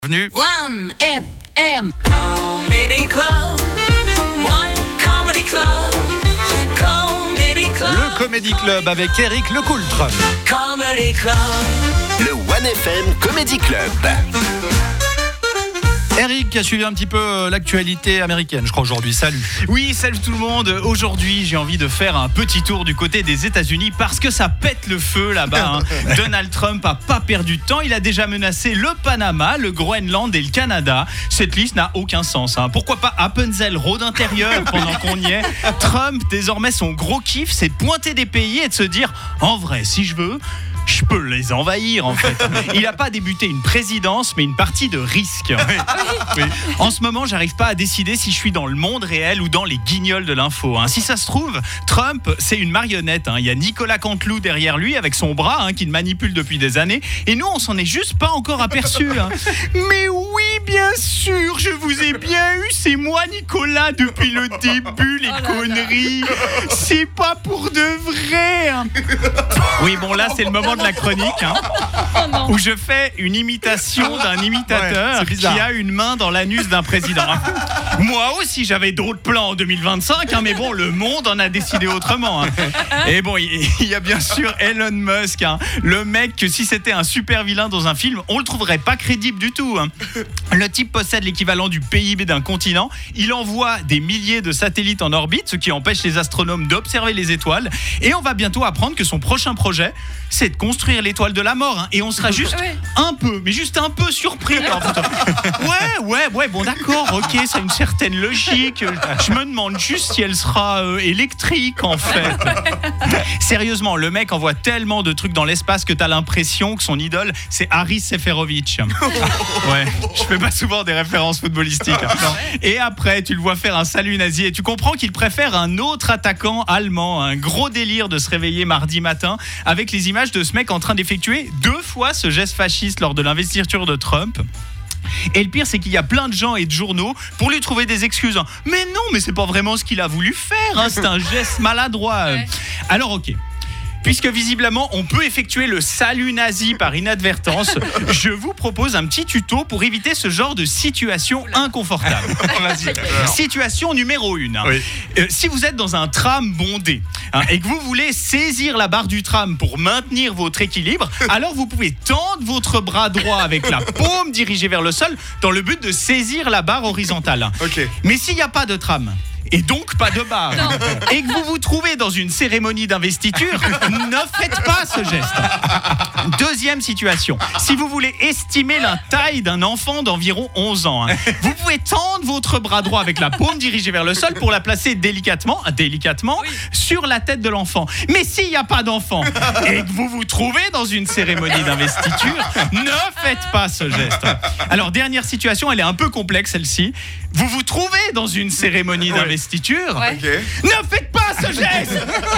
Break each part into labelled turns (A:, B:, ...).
A: Bienvenue.
B: 1FM Comedy Club. One Comedy Club. Comedy Club.
A: Le Comedy Club avec Eric Lecoultre.
B: Comedy Club.
C: Le 1FM Comedy Club.
A: Eric a suivi un petit peu l'actualité américaine, je crois, aujourd'hui. Salut.
D: Oui, salut tout le monde. Aujourd'hui, j'ai envie de faire un petit tour du côté des États-Unis parce que ça pète le feu là-bas. Donald Trump a pas perdu de temps. Il a déjà menacé le Panama, le Groenland et le Canada. Cette liste n'a aucun sens. Pourquoi pas Appenzell Road intérieur pendant qu'on y est. Trump, désormais, son gros kiff, c'est de pointer des pays et de se dire en vrai, si je veux, je peux les envahir en fait. Il n'a pas débuté une présidence mais une partie de risque. Oui. En ce moment, j'arrive pas à décider si je suis dans le monde réel ou dans les guignols de l'info. Si ça se trouve, Trump, c'est une marionnette. Il y a Nicolas Canteloup derrière lui avec son bras qui le manipule depuis des années. Et nous, on s'en est juste pas encore aperçu. Mais oui, bien sûr, je vous ai bien eu. C'est moi, Nicolas, depuis le début, les conneries. C'est pas pour de vrai. Oui, bon, là, c'est le moment de la chronique où je fais une imitation d'un imitateur qui a une main dans l'anus d'un président. Moi aussi, j'avais d'autres plans en 2025, mais bon, le monde en a décidé autrement. Et bon, il y a bien sûr Elon Musk, le mec que si c'était un super vilain dans un film, on le trouverait pas crédible du tout. Le type possède l'équivalent du PIB d'un continent. Il envoie des milliers de satellites en orbite, ce qui empêche les astronomes d'observer les étoiles. Et on va bientôt apprendre que son prochain projet, c'est de construire l'étoile de la mort. Et on sera juste un peu surpris. Ouais, bon d'accord, ok, ça a une certaine logique. Je me demande juste si elle sera électrique en fait. Sérieusement, le mec envoie tellement de trucs dans l'espace que t'as l'impression que son idole, c'est Haris Seferovic. Ouais, je fais pas souvent des références footballistiques. Et après, tu le vois faire un salut nazi et tu comprends qu'il préfère un autre attaquant allemand. Un gros délire de se réveiller mardi matin avec les images de ce mec en train d'effectuer 2 fois ce geste fasciste lors de l'investiture de Trump. Et le pire, c'est qu'il y a plein de gens et de journaux pour lui trouver des excuses. Mais non, mais c'est pas vraiment ce qu'il a voulu faire. C'est un geste maladroit. Alors ok. Puisque visiblement, on peut effectuer le salut nazi par inadvertance, je vous propose un petit tuto pour éviter ce genre de situation inconfortable. Situation numéro 1. Oui. Si vous êtes dans un tram bondé et que vous voulez saisir la barre du tram pour maintenir votre équilibre, alors vous pouvez tendre votre bras droit avec la paume dirigée vers le sol dans le but de saisir la barre horizontale. Okay. Mais s'il n'y a pas de tram, et donc pas de barre, et que vous vous trouvez dans une cérémonie d'investiture, ne faites pas ce geste. Deuxième situation, si vous voulez estimer la taille d'un enfant d'environ 11 ans, vous pouvez tendre votre bras droit avec la paume dirigée vers le sol pour la placer délicatement sur la tête de l'enfant. Mais s'il n'y a pas d'enfant et que vous vous trouvez dans une cérémonie d'investiture, ne faites pas ce geste. Alors dernière situation, elle est un peu complexe celle-ci. Vous vous trouvez dans une cérémonie d'investiture. Ne faites pas ce geste.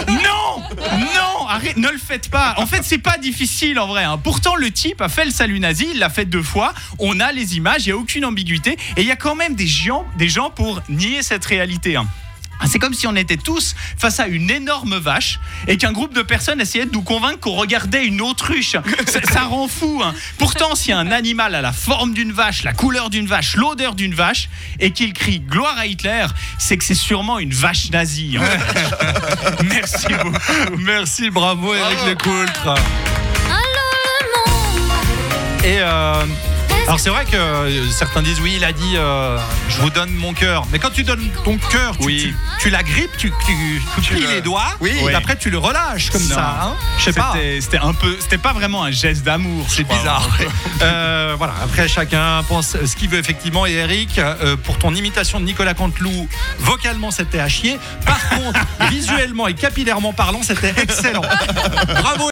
D: Non, arrête, ne le faites pas. En fait, c'est pas difficile en vrai. Pourtant, le type a fait le salut nazi, il l'a fait 2 fois. On a les images, il n'y a aucune ambiguïté. Et il y a quand même des gens pour nier cette réalité. C'est comme si on était tous face à une énorme vache et qu'un groupe de personnes essayait de nous convaincre qu'on regardait une autruche. Ça rend fou. Pourtant, s'il y a un animal à la forme d'une vache, la couleur d'une vache, l'odeur d'une vache et qu'il crie gloire à Hitler, c'est que c'est sûrement une vache nazie. Merci beaucoup.
A: Merci, bravo Eric Lecoultre. Et alors c'est vrai que certains disent oui, il a dit je vous donne mon cœur. Mais quand tu donnes ton cœur, tu l'agrippes, tu plies les doigts, et après tu le relâches comme ça. Je sais pas.
D: C'était pas vraiment un geste d'amour.
A: C'est bizarre. Voilà. Après chacun pense ce qu'il veut effectivement. Et Eric, pour ton imitation de Nicolas Canteloup, vocalement c'était à chier. Par contre, visuellement et capillairement parlant, c'était excellent. Bravo.